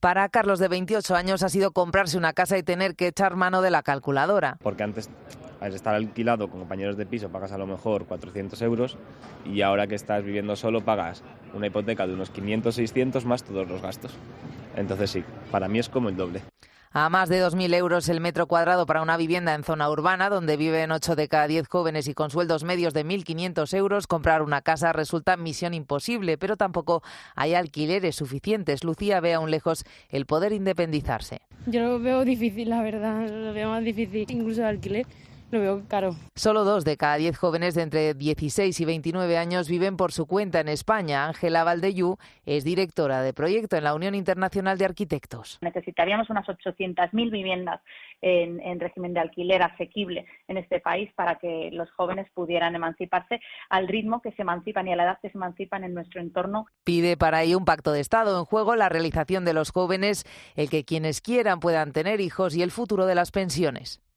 Para Carlos, de 28 años, ha sido comprarse una casa y tener que echar mano de la calculadora. Porque antes, al estar alquilado con compañeros de piso, pagas a lo mejor 400 euros y ahora que estás viviendo solo pagas una hipoteca de unos 500, 600 más todos los gastos. Entonces sí, para mí es como el doble. A más de 2.000 euros el metro cuadrado para una vivienda en zona urbana, donde viven 8 de cada 10 jóvenes y con sueldos medios de 1.500 euros, comprar una casa resulta misión imposible, pero tampoco hay alquileres suficientes. Lucía ve aún lejos el poder independizarse. Yo lo veo difícil, la verdad, lo veo más difícil, incluso el alquiler. Lo veo caro. Solo 2 de cada 10 jóvenes de entre 16 y 29 años viven por su cuenta en España. Ángela Valdellú es directora de proyecto en la Unión Internacional de Arquitectos. Necesitaríamos unas 800.000 viviendas en régimen de alquiler asequible en este país para que los jóvenes pudieran emanciparse al ritmo que se emancipan y a la edad que se emancipan en nuestro entorno. Pide para ello un pacto de Estado. En juego la realización de los jóvenes, el que quienes quieran puedan tener hijos y el futuro de las pensiones.